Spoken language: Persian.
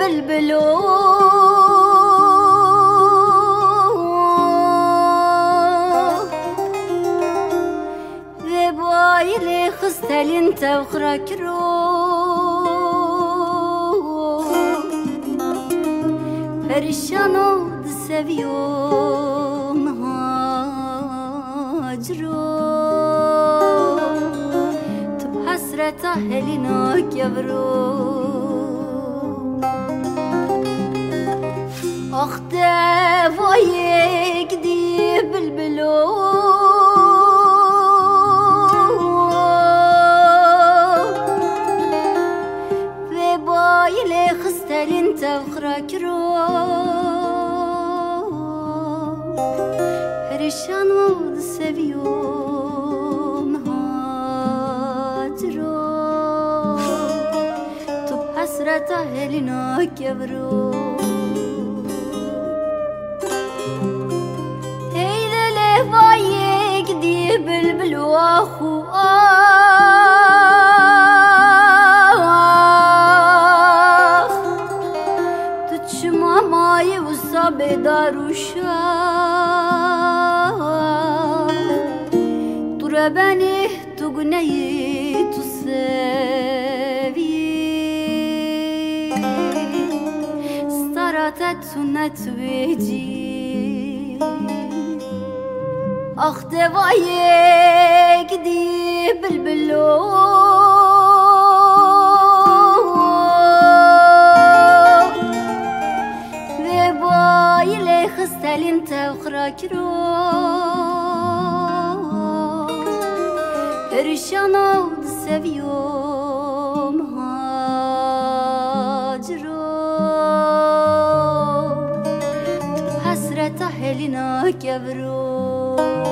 بلبلو وبايلي خستل انت وخراك رو پریشانو دسویو مهاجرو تو حسرت هلیناک یورو آخ دوایک دی بلبلو و بایل خستلین تفخراک رو پریشان و دسویو مهاجرو تو حسرت هلیناک یورو بلبلو آخو آخ تو چما مای و سابه دارو شاه تو ربنی تو گنهی تو سوی ستاراتت تو نتویجی آخ دوایک دی بلبلو و بایل خستلین تفخراک رو پریشانو دسویو مهاجرو تو حسرت هلیناک یورو